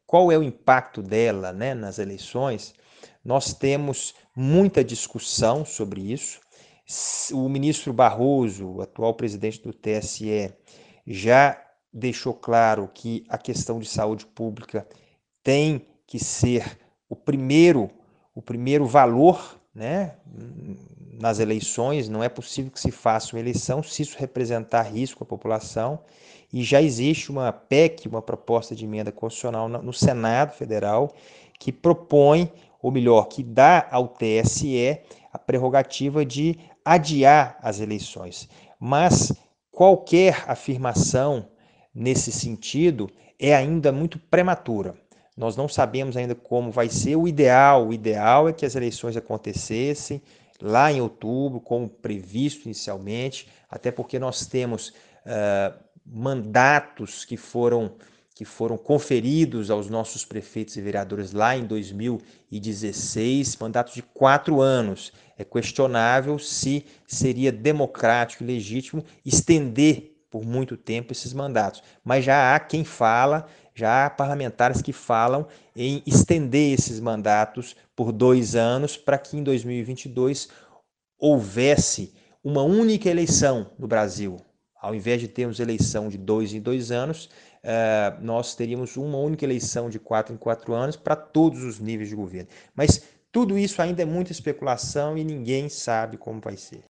qual é o impacto dela, né, nas eleições, nós temos muita discussão sobre isso. O ministro Barroso, o atual presidente do TSE, já deixou claro que a questão de saúde pública tem que ser o primeiro valor, né, nas eleições. Não é possível que se faça uma eleição se isso representar risco à população. E já existe uma PEC, uma proposta de emenda constitucional no Senado Federal, que propõe, ou melhor, que dá ao TSE a prerrogativa de adiar as eleições. Mas qualquer afirmação nesse sentido é ainda muito prematura. Nós não sabemos ainda como vai ser. O ideal é que as eleições acontecessem lá em outubro, como previsto inicialmente, até porque nós temos mandatos que foram conferidos aos nossos prefeitos e vereadores lá em 2016, mandatos de 4 anos. É questionável se seria democrático e legítimo estender por muito tempo esses mandatos. Mas já há quem fala, já há parlamentares que falam em estender esses mandatos por 2 anos para que em 2022 houvesse uma única eleição no Brasil. Ao invés de termos eleição de 2 em 2 anos, nós teríamos uma única eleição de 4 em 4 anos para todos os níveis de governo. Mas tudo isso ainda é muita especulação e ninguém sabe como vai ser.